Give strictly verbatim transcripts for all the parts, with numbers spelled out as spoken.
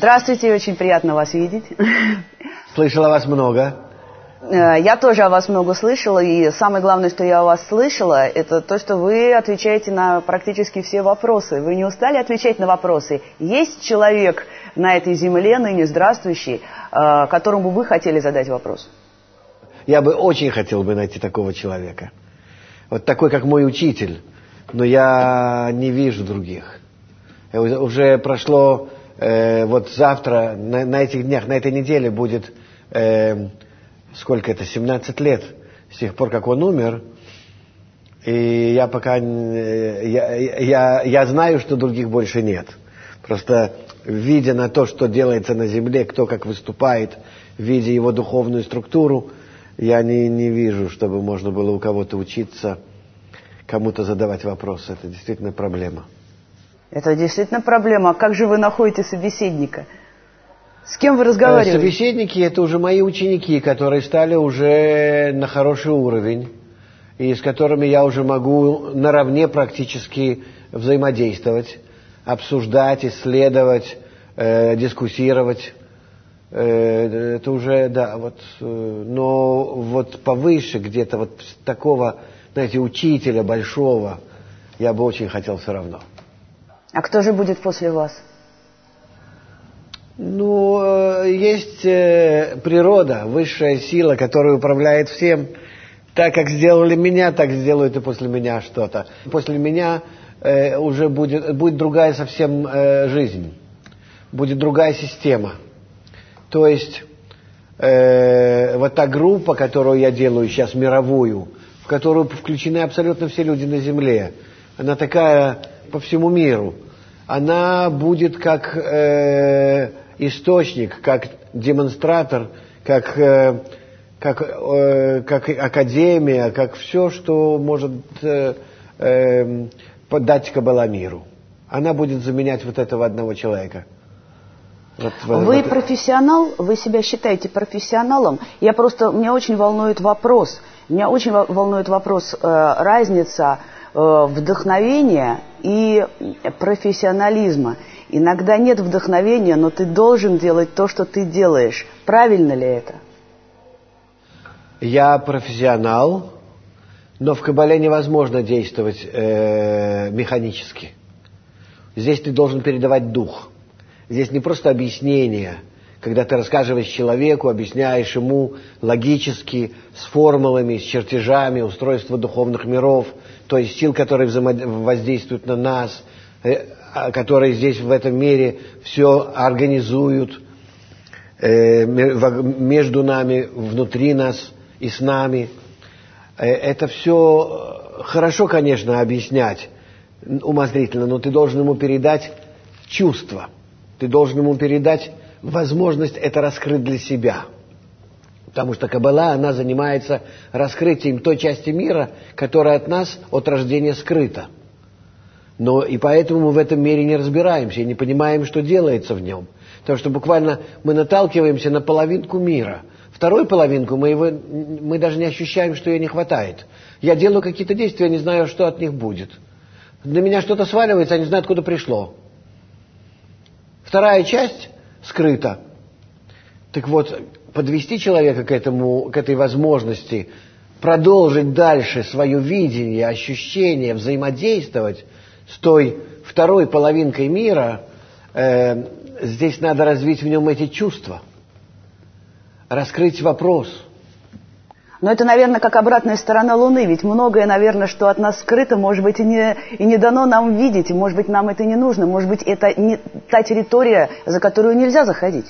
Здравствуйте, очень приятно вас видеть. Слышала вас много. Я тоже о вас много слышала, и самое главное, что я о вас слышала, это то, что вы отвечаете на практически все вопросы. Вы не устали отвечать на вопросы? Есть человек на этой земле, ныне здравствующий, которому вы хотели задать вопрос? Я бы очень хотел бы найти такого человека. Вот такой, как мой учитель. Но я не вижу других. Уже прошло, э, вот завтра, на, на этих днях, на этой неделе будет, э, сколько это, семнадцать лет с тех пор, как он умер. И я пока, э, я, я, я знаю, что других больше нет. Просто видя на то, что делается на земле, кто как выступает, видя его духовную структуру, я не, не вижу, чтобы можно было у кого-то учиться, кому-то задавать вопросы. Это действительно проблема. Это действительно проблема. А как же вы находите собеседника? С кем вы разговариваете? Собеседники – это уже мои ученики, которые стали уже на хороший уровень, и с которыми я уже могу наравне практически взаимодействовать, обсуждать, исследовать, э, дискуссировать. Э, это уже, да, вот, э, но вот повыше где-то вот такого, знаете, учителя большого я бы очень хотел все равно. А кто же будет после вас? Ну, есть э, природа, высшая сила, которая управляет всем. Так, как сделали меня, так сделают и после меня что-то. После меня э, уже будет, будет другая совсем э, жизнь. Будет другая система. То есть, э, вот та группа, которую я делаю сейчас, мировую, в которую включены абсолютно все люди на Земле, она такая по всему миру. Она будет как э, источник, как демонстратор, как, э, как, э, как академия, как все, что может э, э, дать Каббала миру. Она будет заменять вот этого одного человека. Вот, вы вот. профессионал? Вы себя считаете профессионалом? Я просто, меня очень волнует вопрос. Меня очень волнует вопрос, э, разница э, вдохновения и профессионализма. Иногда нет вдохновения, но ты должен делать то, что ты делаешь. Правильно ли это? Я профессионал, но в Каббале невозможно действовать э, механически. Здесь ты должен передавать дух. Здесь не просто объяснение, когда ты рассказываешь человеку, объясняешь ему логически, с формулами, с чертежами устройства духовных миров, то есть сил, которые воздействуют на нас, которые здесь в этом мире все организуют э, между нами, внутри нас и с нами. Это все хорошо, конечно, объяснять умозрительно, но ты должен ему передать чувство. Ты должен ему передать возможность это раскрыть для себя. Потому что Каббала, она занимается раскрытием той части мира, которая от нас, от рождения, скрыта. Но и поэтому мы в этом мире не разбираемся и не понимаем, что делается в нем. Потому что буквально мы наталкиваемся на половинку мира. Вторую половинку мы, его, мы даже не ощущаем, что ее не хватает. Я делаю какие-то действия, не знаю, что от них будет. На меня что-то сваливается, я не знаю, откуда пришло. Вторая часть скрыта. Так вот, подвести человека к этому, к этой возможности, продолжить дальше свое видение, ощущение, взаимодействовать с той второй половинкой мира, э, здесь надо развить в нем эти чувства, раскрыть вопрос. Но это, наверное, как обратная сторона Луны, ведь многое, наверное, что от нас скрыто, может быть, и не, и не дано нам видеть, и, может быть, нам это не нужно, может быть, это не та территория, за которую нельзя заходить.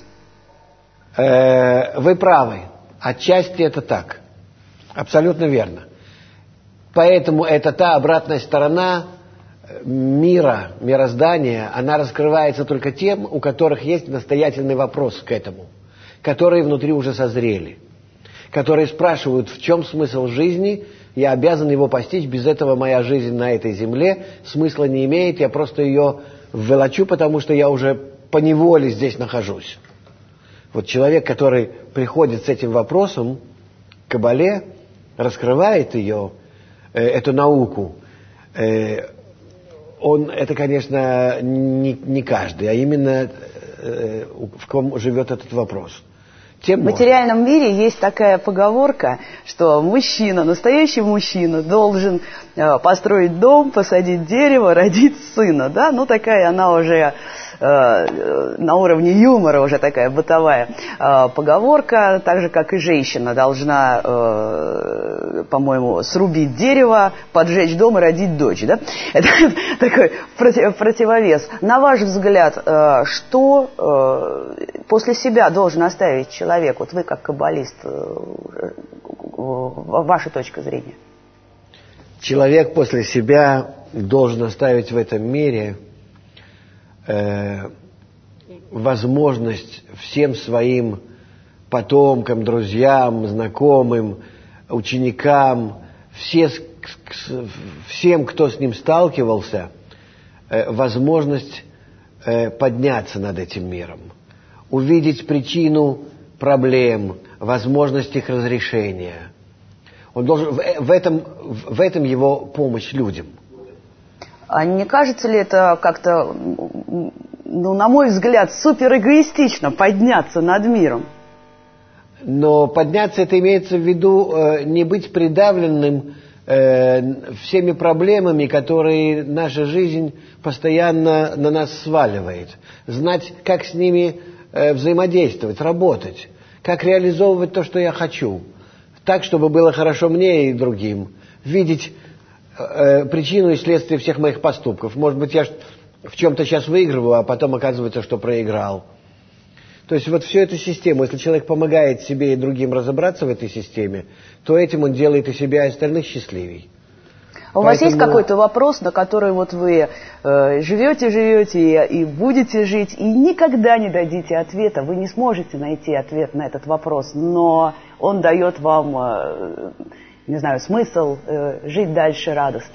Э, вы правы, отчасти это так, абсолютно верно. Поэтому это та обратная сторона мира, мироздания, она раскрывается только тем, у которых есть настоятельный вопрос к этому, которые внутри уже созрели, которые спрашивают, в чем смысл жизни, я обязан его постичь, без этого моя жизнь на этой земле смысла не имеет, я просто ее волочу, потому что я уже поневоле здесь нахожусь. Вот человек, который приходит с этим вопросом к Каббале, раскрывает ее, э, эту науку, э, он, это, конечно, не, не каждый, а именно э, в ком живет этот вопрос. Тем в материальном можно. Мире есть такая поговорка, что мужчина, настоящий мужчина, должен э, построить дом, посадить дерево, родить сына. Да? Ну, такая она уже э, на уровне юмора, уже такая бытовая э, поговорка. Так же, как и женщина должна, э, по-моему, срубить дерево, поджечь дом и родить дочь. Да? Это такой против, противовес. На ваш взгляд, э, что э, после себя должен оставить человек? Человек, вот вы как каббалист, ваша точка зрения. Человек после себя должен оставить в этом мире э, возможность всем своим потомкам, друзьям, знакомым, ученикам, все, всем, кто с ним сталкивался, э, возможность э, подняться над этим миром, увидеть причину проблем, возможность их разрешения. Он должен, в, в, этом, в этом его помощь людям. А не кажется ли это как-то, ну, на мой взгляд, суперэгоистично подняться над миром? Но подняться, это имеется в виду э, не быть придавленным э, всеми проблемами, которые наша жизнь постоянно на нас сваливает. Знать, как с ними э, взаимодействовать, работать. Как реализовывать то, что я хочу, так, чтобы было хорошо мне и другим. Видеть э, причину и следствие всех моих поступков. Может быть, я в чем-то сейчас выигрываю, а потом оказывается, что проиграл. То есть вот всю эту систему, если человек помогает себе и другим разобраться в этой системе, то этим он делает и себя, и остальных счастливей. А у Поэтому... вас есть какой-то вопрос, на который вот вы э, живете, живете и, и будете жить, и никогда не дадите ответа, вы не сможете найти ответ на этот вопрос, но он дает вам, э, не знаю, смысл э, жить дальше радостно?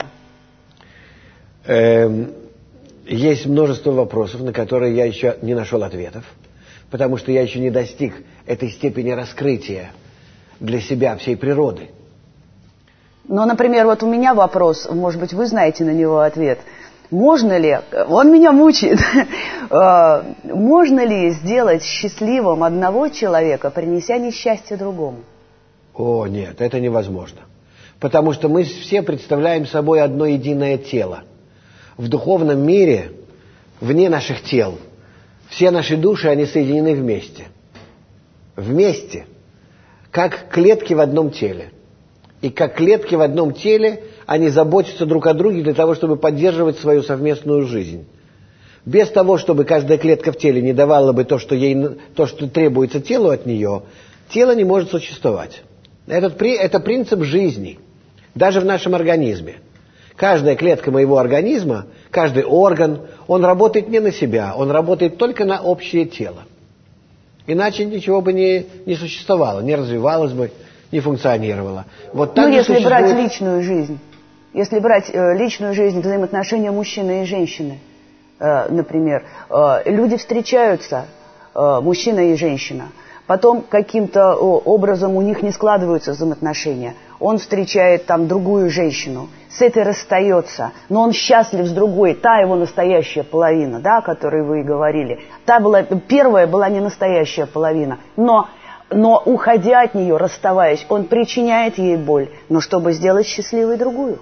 Эм, есть множество вопросов, на которые я еще не нашел ответов, потому что я еще не достиг этой степени раскрытия для себя всей природы. Ну, например, вот у меня вопрос, может быть, вы знаете на него ответ. Можно ли, он меня мучает, можно ли сделать счастливым одного человека, принеся несчастье другому? О, нет, это невозможно. Потому что мы все представляем собой одно единое тело. В духовном мире, вне наших тел, все наши души, они соединены вместе. Вместе. Как клетки в одном теле. И как клетки в одном теле, они заботятся друг о друге для того, чтобы поддерживать свою совместную жизнь. Без того, чтобы каждая клетка в теле не давала бы то, что, ей, то, что требуется телу от нее, тело не может существовать. Этот, это принцип жизни, даже в нашем организме. Каждая клетка моего организма, каждый орган, он работает не на себя, он работает только на общее тело. Иначе ничего бы не, не существовало, не развивалось бы, не функционировала. Вот ну, если существует... брать личную жизнь, если брать э, личную жизнь, взаимоотношения мужчины и женщины, э, например, э, люди встречаются, э, мужчина и женщина, потом каким-то образом у них не складываются взаимоотношения, он встречает там другую женщину, с этой расстается, но он счастлив с другой, та его настоящая половина, да, о которой вы и говорили, та была, первая была не настоящая половина, но... Но, уходя от нее, расставаясь, он причиняет ей боль, но чтобы сделать счастливой другую.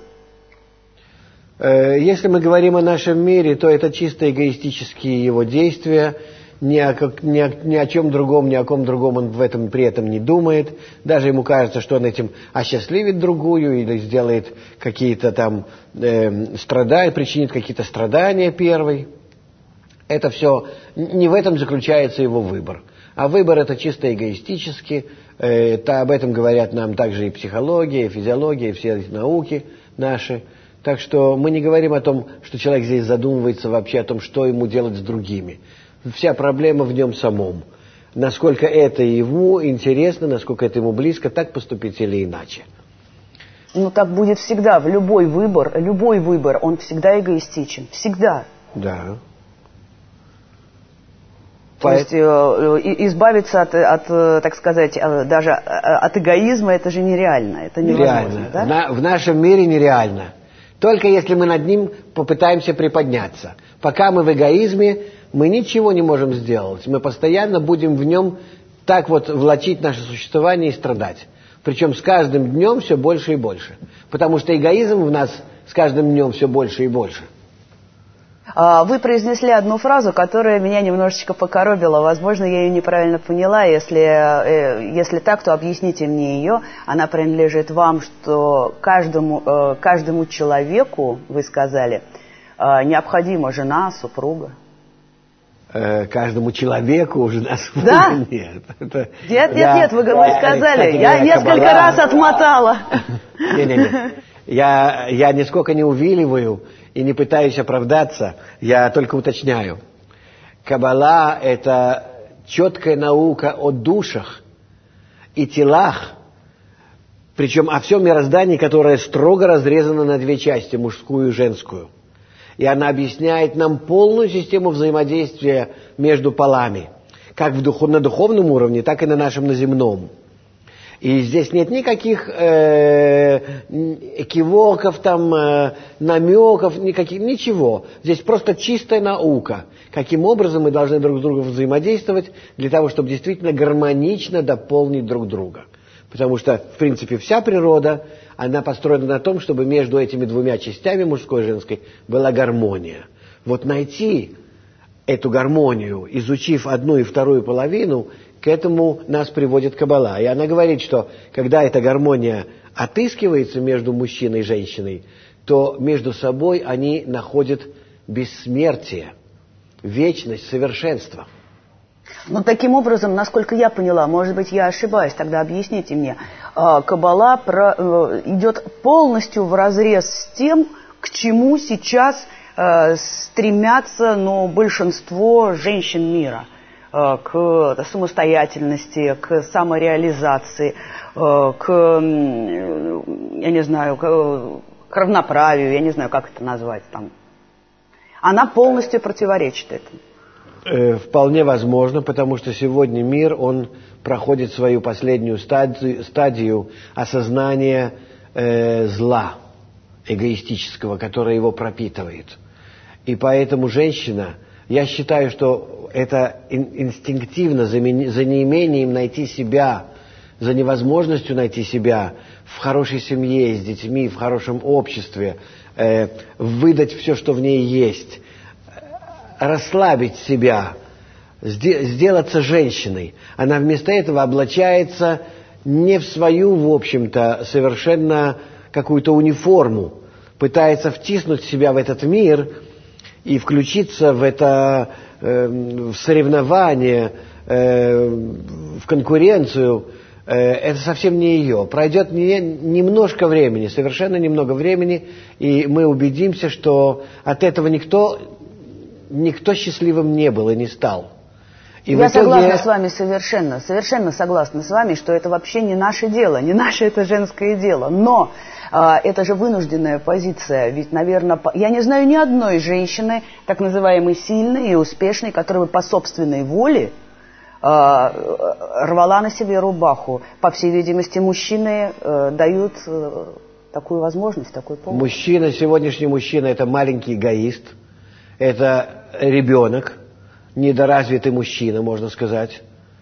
Если мы говорим о нашем мире, то это чисто эгоистические его действия. Ни о, ни, о, ни о чем другом, ни о ком другом он в этом при этом не думает. Даже ему кажется, что он этим осчастливит другую или сделает какие-то там э, страдания, причинит какие-то страдания первой. Это все, не в этом заключается его выбор. А выбор это чисто эгоистически, э, то об этом говорят нам также и психология, и физиология, и все эти науки наши. Так что мы не говорим о том, что человек здесь задумывается вообще о том, что ему делать с другими. Вся проблема в нем самом. Насколько это ему интересно, насколько это ему близко, так поступить или иначе. Ну так будет всегда, в любой выбор, любой выбор, он всегда эгоистичен, всегда. Да. То есть э, избавиться от, от, так сказать, даже от эгоизма, это же нереально, это невозможно. Нереально. Да? На, в нашем мире нереально. Только если мы над ним попытаемся приподняться. Пока мы в эгоизме, мы ничего не можем сделать. Мы постоянно будем в нем так вот влачить наше существование и страдать. Причем с каждым днем все больше и больше. Потому что эгоизм в нас с каждым днем все больше и больше. Вы произнесли одну фразу, которая меня немножечко покоробила. Возможно, я ее неправильно поняла. Если, если так, то объясните мне ее. Она принадлежит вам, что каждому, каждому человеку, вы сказали, необходима жена, супруга. Каждому человеку жена, супруга? Да? Нет. Это, нет, нет, я, нет, вы, вы сказали. кстати, я несколько Каббала... раз отмотала. Не-не-не. Я, я нисколько не увиливаю и не пытаюсь оправдаться, я только уточняю. Каббала – это четкая наука о душах и телах, причем о всем мироздании, которое строго разрезано на две части, мужскую и женскую. И она объясняет нам полную систему взаимодействия между полами, как в дух, на духовном уровне, так и на нашем на земном. И здесь нет никаких э, экивоков, там, э, намеков, никаких, ничего. Здесь просто чистая наука. Каким образом мы должны друг с другом взаимодействовать для того, чтобы действительно гармонично дополнить друг друга. Потому что, в принципе, вся природа, она построена на том, чтобы между этими двумя частями, мужской и женской, была гармония. Вот найти эту гармонию, изучив одну и вторую половину, к этому нас приводит Каббала. И она говорит, что когда эта гармония отыскивается между мужчиной и женщиной, то между собой они находят бессмертие, вечность, совершенство. Ну, таким образом, насколько я поняла, может быть, я ошибаюсь, тогда объясните мне, Каббала про, идет полностью вразрез с тем, к чему сейчас стремятся, ну, большинство женщин мира. К самостоятельности, к самореализации, к, я не знаю, к равноправию, я не знаю, как это назвать там. Она полностью противоречит этому. Вполне возможно, потому что сегодня мир, он проходит свою последнюю стадию, стадию осознания э, зла эгоистического, которое его пропитывает. И поэтому женщина, я считаю, что это инстинктивно, за неимением найти себя, за невозможностью найти себя в хорошей семье, с детьми, в хорошем обществе, э, выдать все, что в ней есть, расслабить себя, сделаться женщиной. Она вместо этого облачается не в свою, в общем-то, совершенно какую-то униформу, пытается втиснуть себя в этот мир и включиться в это э, в соревнование, э, в конкуренцию. Э, это совсем не ее. Пройдет не, немножко времени, совершенно немного времени, и мы убедимся, что от этого никто, никто счастливым не был и не стал. И Я итоге... согласна с вами совершенно, совершенно согласна с вами, что это вообще не наше дело, не наше это женское дело. Но а, это же вынужденная позиция. Ведь, наверное, по... я не знаю ни одной женщины, так называемой сильной и успешной, которая бы по собственной воле а, рвала на себе рубаху. По всей видимости, мужчины а, дают а, такую возможность, такой повод. Мужчина, сегодняшний мужчина, это маленький эгоист, это ребенок. Недоразвитый мужчина, можно сказать.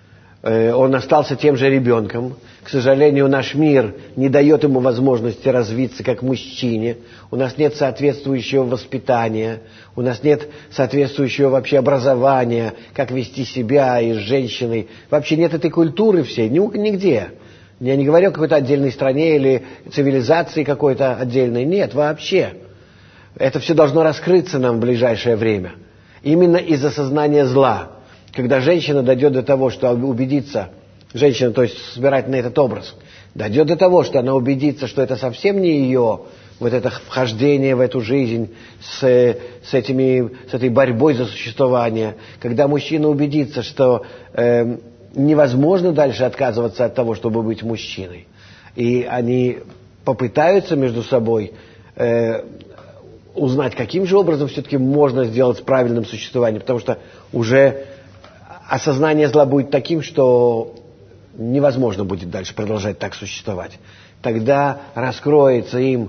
Он остался тем же ребенком. К сожалению, наш мир не дает ему возможности развиться как мужчине. У нас нет соответствующего воспитания, у нас нет соответствующего вообще образования, как вести себя и с женщиной. Вообще нет этой культуры всей, нигде. Я не говорю о какой-то отдельной стране или цивилизации какой-то отдельной. Нет, вообще. Это все должно раскрыться нам в ближайшее время. Именно из-за сознания зла. Когда женщина дойдет до того, что убедится, женщина, то есть собирать на этот образ, дойдет до того, что она убедится, что это совсем не ее, вот это вхождение в эту жизнь с, с, этими, с этой борьбой за существование, когда мужчина убедится, что э, невозможно дальше отказываться от того, чтобы быть мужчиной, и они попытаются между собой э, узнать, каким же образом все-таки можно сделать правильным существование, потому что уже осознание зла будет таким, что невозможно будет дальше продолжать так существовать. Тогда раскроется им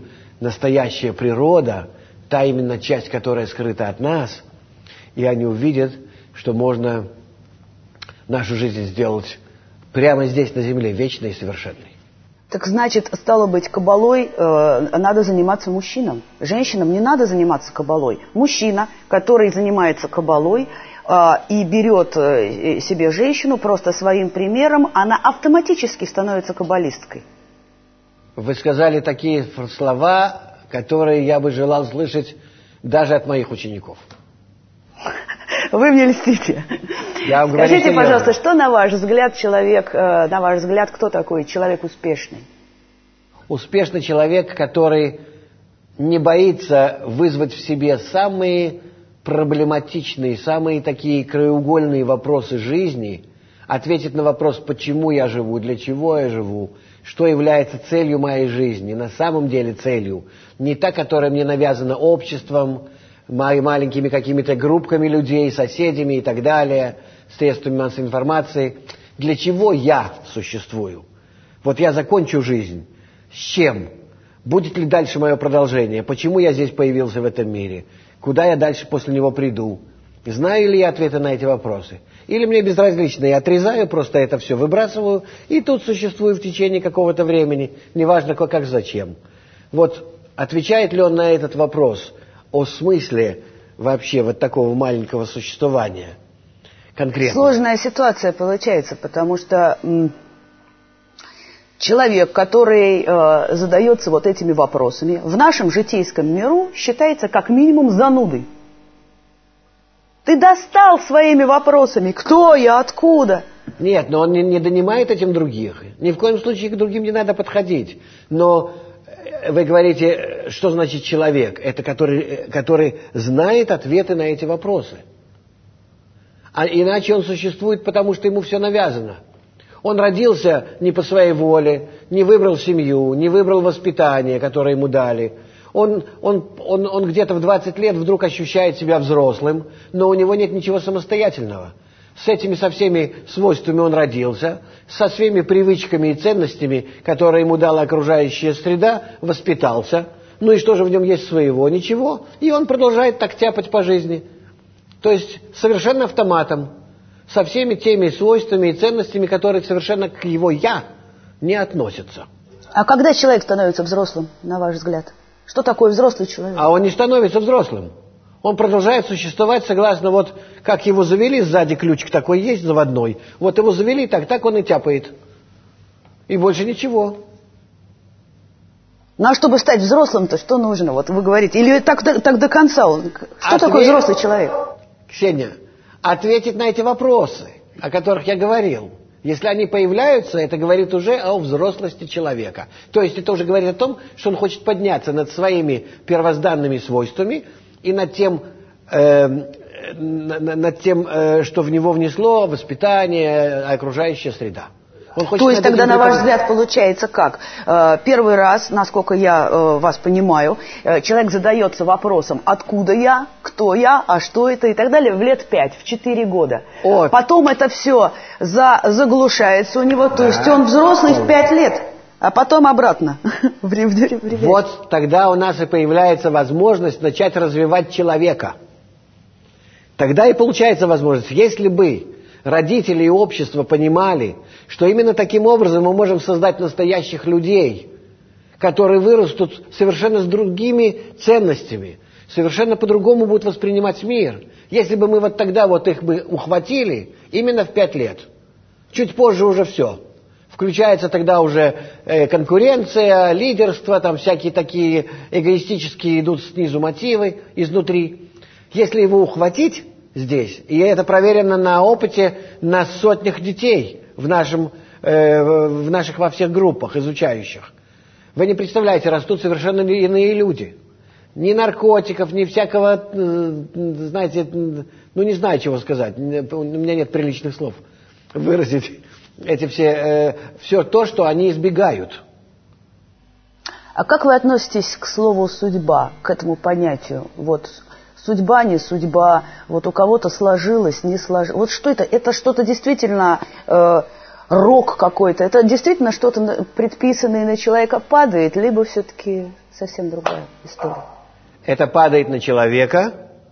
настоящая природа, та именно часть, которая скрыта от нас, и они увидят, что можно нашу жизнь сделать прямо здесь, на земле, вечной и совершенной. Так значит, стало быть, кабалой э, надо заниматься мужчинам. Женщинам не надо заниматься кабалой. Мужчина, который занимается кабалой э, и берет э, себе женщину просто своим примером, она автоматически становится каббалисткой. Вы сказали такие слова, которые я бы желал слышать даже от моих учеников. Вы мне льстите. Я вам Скажите, серьезно. пожалуйста, что на ваш взгляд человек, э, на ваш взгляд, кто такой человек успешный? Успешный человек, который не боится вызвать в себе самые проблематичные, самые такие краеугольные вопросы жизни, ответить на вопрос, почему я живу, для чего я живу, что является целью моей жизни, на самом деле целью, не та, которая мне навязана обществом, маленькими какими-то группками людей, соседями и так далее, средствами массовой информации. Для чего я существую? Вот я закончу жизнь. С чем? Будет ли дальше мое продолжение? Почему я здесь появился в этом мире? Куда я дальше после него приду? Знаю ли я ответы на эти вопросы? Или мне безразлично, я отрезаю просто это все, выбрасываю, и тут существую в течение какого-то времени, неважно как, как зачем. Вот отвечает ли он на этот вопрос о смысле вообще вот такого маленького существования конкретно? Сложная ситуация получается, потому что м, человек, который э, задается вот этими вопросами, в нашем житейском миру считается как минимум занудой. Ты достал своими вопросами, кто я, откуда? Нет, но он не, не донимает этим других. Ни в коем случае к другим не надо подходить. Но вы говорите, что значит человек? Это который, который знает ответы на эти вопросы. А иначе он существует, потому что ему все навязано. Он родился не по своей воле, не выбрал семью, не выбрал воспитание, которое ему дали. Он, он, он, он где-то в двадцать лет вдруг ощущает себя взрослым, но у него нет ничего самостоятельного. С этими со всеми свойствами он родился, со всеми привычками и ценностями, которые ему дала окружающая среда, воспитался. Ну и что же в нем есть своего? Ничего. И он продолжает так тяпать по жизни. То есть совершенно автоматом, со всеми теми свойствами и ценностями, которые совершенно к его «я» не относятся. А когда человек становится взрослым, на ваш взгляд? Что такое взрослый человек? А он не становится взрослым. Он продолжает существовать согласно вот, как его завели, сзади ключик такой есть, заводной. Вот его завели, так, так он и тяпает. И больше ничего. Ну а чтобы стать взрослым-то, что нужно? Вот вы говорите. Или так, так до конца он? Что Ответ... такое взрослый человек? Ксения, ответить на эти вопросы, о которых я говорил. Если они появляются, это говорит уже о взрослости человека. То есть это уже говорит о том, что он хочет подняться над своими первозданными свойствами и над тем, э, над тем э, что в него внесло воспитание, окружающая среда. Он хочет. То есть тогда, на ваш преподать. взгляд, получается как? Э, первый раз, насколько я э, вас понимаю, э, человек задается вопросом, откуда я, кто я, а что это и так далее, в лет пять, в четыре года. Вот. Потом это все за, заглушается у него, то Да. есть он взрослый в пять лет, а потом обратно. Вот тогда у нас и появляется возможность начать развивать человека. Тогда и получается возможность, если бы родители и общество понимали, что именно таким образом мы можем создать настоящих людей, которые вырастут совершенно с другими ценностями, совершенно по-другому будут воспринимать мир. Если бы мы вот тогда вот их бы ухватили именно в пять лет, чуть позже уже все. Включается тогда уже э, конкуренция, лидерство, там всякие такие эгоистические идут снизу мотивы, изнутри. Если его ухватить здесь, и это проверено на опыте на сотнях детей в, нашем, э, в наших во всех группах изучающих. Вы не представляете, растут совершенно иные люди. Ни наркотиков, ни всякого, э, знаете, ну не знаю, чего сказать, у меня нет приличных слов выразить эти все, э, все то, что они избегают. А как вы относитесь к слову «судьба», к этому понятию? Вот судьба, не судьба, вот у кого-то сложилось, не сложилось. Вот что это? Это что-то действительно э, рок какой-то? Это действительно что-то предписанное на человека падает, либо все-таки совсем другая история? Это падает на человека,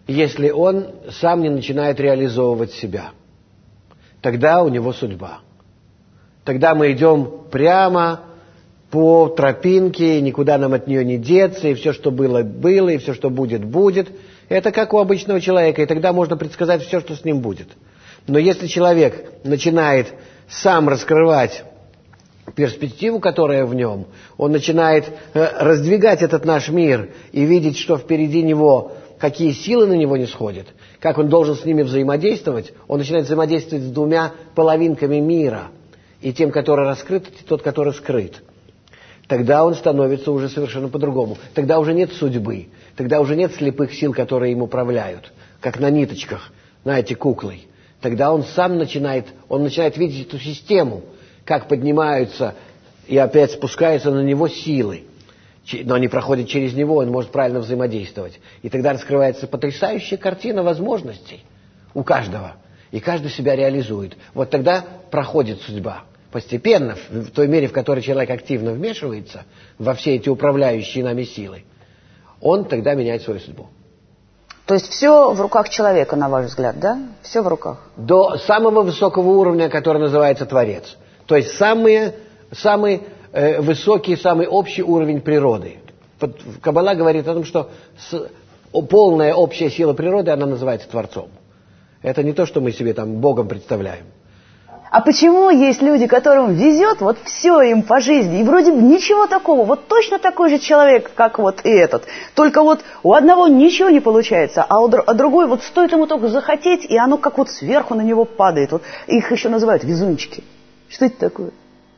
если он сам не начинает реализовывать себя. Тогда у него судьба. Тогда мы идем прямо по тропинке, никуда нам от нее не деться, и все, что было, было, и все, что будет, будет. Это как у обычного человека, и тогда можно предсказать все, что с ним будет. Но если человек начинает сам раскрывать перспективу, которая в нем, он начинает раздвигать этот наш мир и видеть, что впереди него, какие силы на него не сходят, как он должен с ними взаимодействовать, он начинает взаимодействовать с двумя половинками мира, и тем, который раскрыт, и тот, который скрыт. Тогда он становится уже совершенно по-другому. Тогда уже нет судьбы, тогда уже нет слепых сил, которые им управляют, как на ниточках, знаете, куклой. Тогда он сам начинает, он начинает видеть эту систему, как поднимаются и опять спускаются на него силы. Но они проходят через него, он может правильно взаимодействовать. И тогда раскрывается потрясающая картина возможностей у каждого. И каждый себя реализует. Вот тогда проходит судьба. Постепенно, в той мере, в которой человек активно вмешивается во все эти управляющие нами силы, он тогда меняет свою судьбу. То есть все в руках человека, на ваш взгляд, да? Все в руках? До самого высокого уровня, который называется Творец. То есть самый, самый э, высокий, самый общий уровень природы. Каббала говорит о том, что с, полная общая сила природы, она называется Творцом. Это не то, что мы себе там Богом представляем. А почему есть люди, которым везет, вот все им по жизни, и вроде бы ничего такого, вот точно такой же человек, как вот и этот, только вот у одного ничего не получается, а, у, а другой вот стоит ему только захотеть, и оно как вот сверху на него падает. Вот их еще называют везунчики. Что это такое?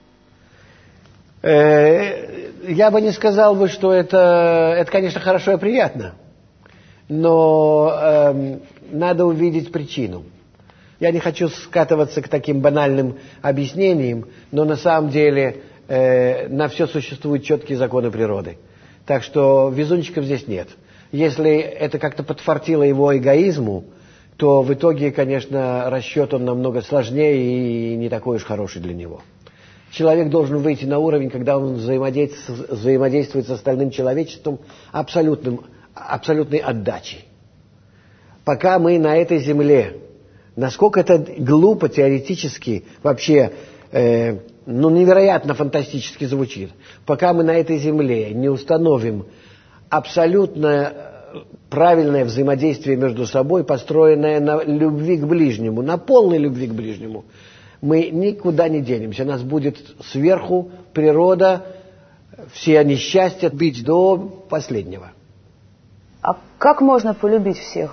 Я бы не сказал бы, что это, это, конечно, хорошо и приятно, но э, надо увидеть причину. Я не хочу скатываться к таким банальным объяснениям, но на самом деле э, на все существуют четкие законы природы. Так что везунчиков здесь нет. Если это как-то подфартило его эгоизму, то в итоге, конечно, расчет он намного сложнее и не такой уж хороший для него. Человек должен выйти на уровень, когда он взаимодействует, взаимодействует с остальным человечеством абсолютным, абсолютной отдачей. Пока мы на этой земле, насколько это глупо теоретически, вообще, э, ну, невероятно фантастически звучит, пока мы на этой земле не установим абсолютно правильное взаимодействие между собой, построенное на любви к ближнему, на полной любви к ближнему, мы никуда не денемся. Нас будет сверху природа, все несчастья бить до последнего. А как можно полюбить всех?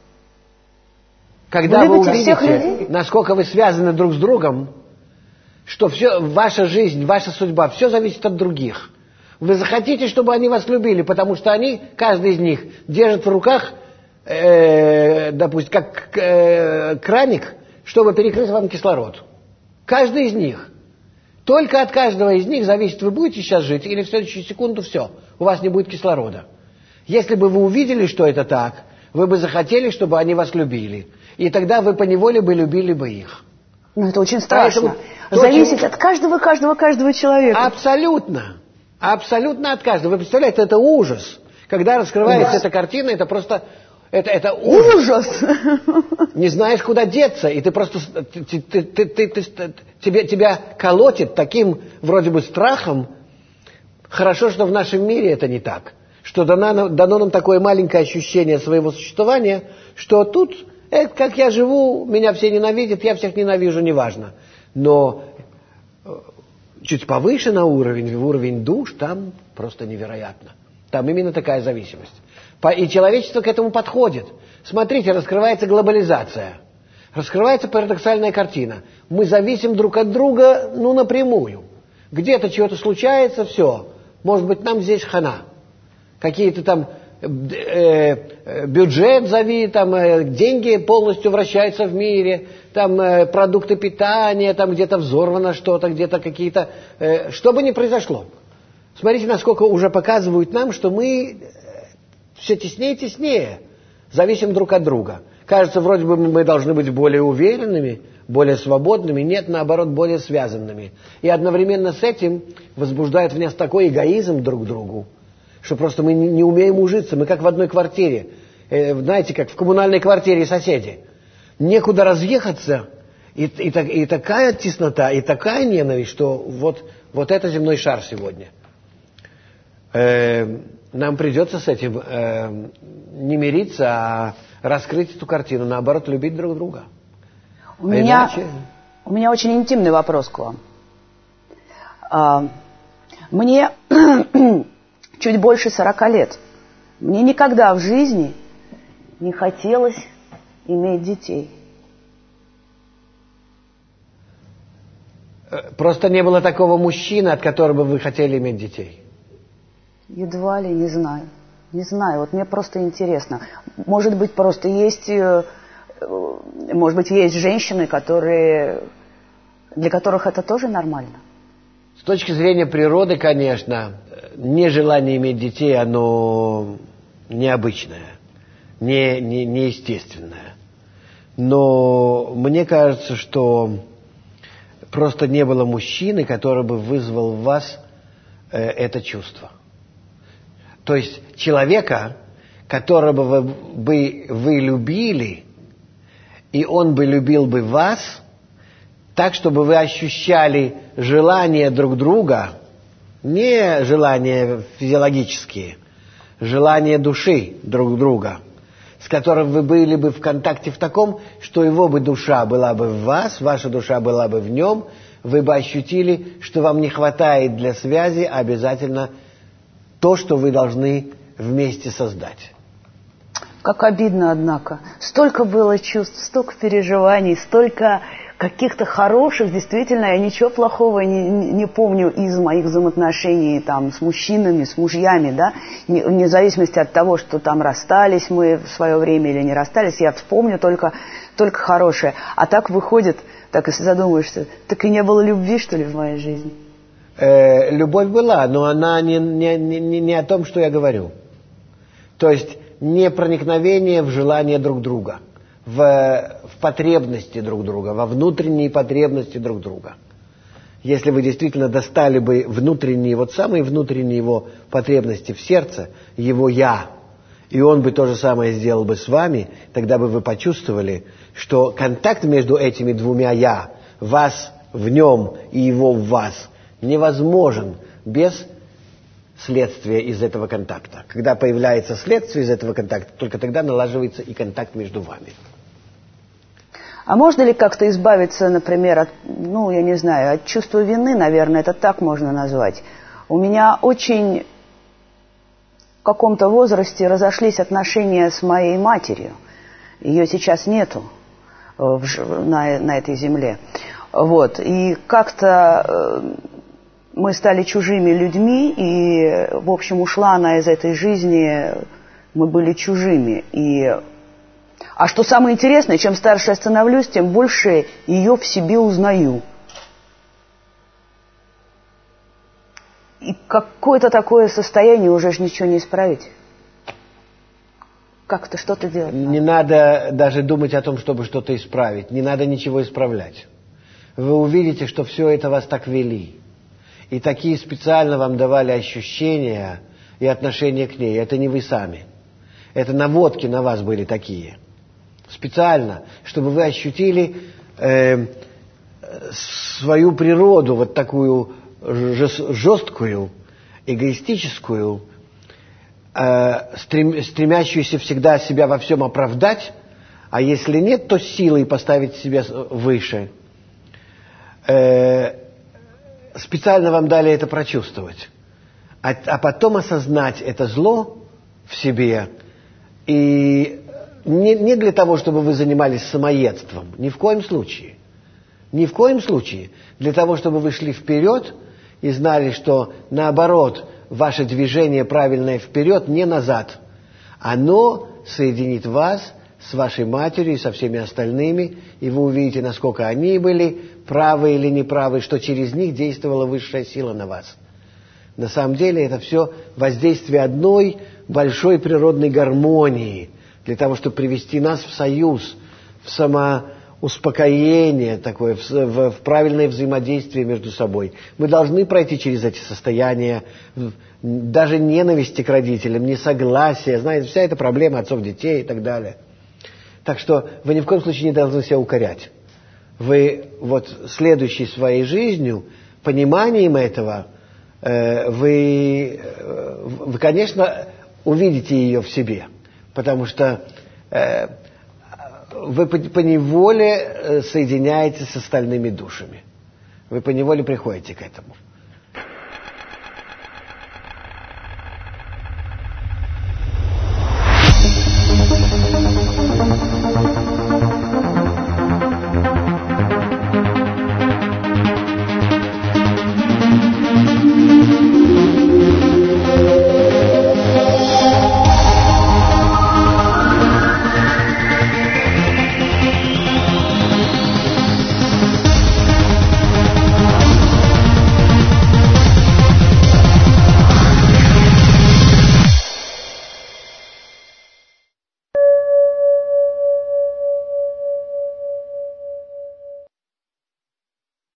Когда вы, вы увидите, насколько вы связаны друг с другом, что все, ваша жизнь, ваша судьба, все зависит от других. Вы захотите, чтобы они вас любили, потому что они, каждый из них, держит в руках, э, допустим, как э, краник, чтобы перекрыть вам кислород. Каждый из них. Только от каждого из них зависит, вы будете сейчас жить, или в следующую секунду все, у вас не будет кислорода. Если бы вы увидели, что это так, вы бы захотели, чтобы они вас любили. И тогда вы поневоле бы любили бы их. Ну, это очень страшно. Поэтому зависит очень... от каждого, каждого, каждого человека. Абсолютно. Абсолютно от каждого. Вы представляете, это ужас. Когда раскрывается ужас. Эта картина, это просто... Это, это ужас. ужас. Не знаешь, куда деться. И ты просто... Ты, ты, ты, ты, ты, тебе, тебя колотит таким, вроде бы, страхом. Хорошо, что в нашем мире это не так. Что дано, дано нам такое маленькое ощущение своего существования, что тут... Это как я живу, меня все ненавидят, я всех ненавижу, неважно. Но чуть повыше на уровень, в уровень душ, там просто невероятно. Там именно такая зависимость. И человечество к этому подходит. Смотрите, раскрывается глобализация. Раскрывается парадоксальная картина. Мы зависим друг от друга, ну, напрямую. Где-то чего-то случается, все. Может быть, нам здесь хана. Какие-то там... бюджет зови, там деньги полностью вращаются в мире, там продукты питания, там где-то взорвано что-то, где-то какие-то... Что бы ни произошло. Смотрите, насколько уже показывают нам, что мы все теснее и теснее зависим друг от друга. Кажется, вроде бы мы должны быть более уверенными, более свободными, нет, наоборот, более связанными. И одновременно с этим возбуждает в нас такой эгоизм друг к другу, что просто мы не умеем ужиться, мы как в одной квартире. э, знаете, как в коммунальной квартире соседи. Некуда разъехаться, и, и, и такая теснота, и такая ненависть, что вот, вот это земной шар сегодня. Э, нам придется с этим э, не мириться, а раскрыть эту картину, наоборот, любить друг друга. У, а меня, иначе... у меня очень интимный вопрос к вам. А, мне чуть больше сорока лет. Мне никогда в жизни не хотелось иметь детей. Просто не было такого мужчины, от которого вы хотели иметь детей? Едва ли, не знаю. Не знаю, вот мне просто интересно. Может быть, просто есть, может быть, есть женщины, которые, для которых это тоже нормально? С точки зрения природы, конечно, нежелание иметь детей, оно необычное, не, не, неестественное. Но мне кажется, что просто не было мужчины, который бы вызвал в вас э, это чувство. То есть человека, которого вы, бы вы любили, и он бы любил бы вас, так, чтобы вы ощущали желание друг друга, не желания физиологические, желание души друг друга, с которым вы были бы в контакте в таком, что его бы душа была бы в вас, ваша душа была бы в нем, вы бы ощутили, что вам не хватает для связи обязательно то, что вы должны вместе создать. Как обидно, однако. Столько было чувств, столько переживаний, столько каких-то хороших, действительно, я ничего плохого не, не, не помню из моих взаимоотношений там, с мужчинами, с мужьями, да, не, вне зависимости от того, что там расстались мы в свое время или не расстались, я вспомню только, только хорошее. А так выходит, так если задумаешься, так и не было любви, что ли, в моей жизни? Э, любовь была, но она не, не, не, не о том, что я говорю. То есть не проникновение в желание друг друга. В, в потребности друг друга, во внутренние потребности друг друга. Если вы действительно достали бы внутренние, вот самые внутренние его потребности в сердце, его «я», и он бы то же самое сделал бы с вами, тогда бы вы почувствовали, что контакт между этими двумя «я», вас в нем и его в вас, невозможен без следствия из этого контакта. Когда появляется следствие из этого контакта, только тогда налаживается и контакт между вами. А можно ли как-то избавиться, например, от, ну, я не знаю, от чувства вины, наверное, это так можно назвать. У меня очень в каком-то возрасте разошлись отношения с моей матерью. Ее сейчас нету в, на, на этой земле. Вот. И как-то мы стали чужими людьми, и, в общем, ушла она из этой жизни, мы были чужими. И... А что самое интересное, чем старше я становлюсь, тем больше ее в себе узнаю. И какое-то такое состояние уже ж ничего не исправить. Как-то что-то делать надо. Не надо даже думать о том, чтобы что-то исправить. Не надо ничего исправлять. Вы увидите, что все это вас так вели. И такие специально вам давали ощущения и отношения к ней. Это не вы сами. Это наводки на вас были такие. Специально, чтобы вы ощутили э, свою природу, вот такую жесткую, эгоистическую, э, стрем, стремящуюся всегда себя во всем оправдать, а если нет, то силой поставить себя выше. Э, специально вам дали это прочувствовать, а, а потом осознать это зло в себе и Не, не для того, чтобы вы занимались самоедством, ни в коем случае. Ни в коем случае. Для того, чтобы вы шли вперед и знали, что наоборот, ваше движение правильное вперед, не назад. Оно соединит вас с вашей матерью и со всеми остальными, и вы увидите, насколько они были правы или неправы, что через них действовала высшая сила на вас. На самом деле это все воздействие одной большой природной гармонии, для того, чтобы привести нас в союз, в успокоение такое, в, в, в правильное взаимодействие между собой. Мы должны пройти через эти состояния, даже ненависти к родителям, несогласия, знаете, вся эта проблема отцов детей и так далее. Так что вы ни в коем случае не должны себя укорять. Вы вот следующей своей жизнью, пониманием этого, э, вы, э, вы, конечно, увидите ее в себе, потому что э, вы поневоле соединяетесь с остальными душами. Вы поневоле приходите к этому.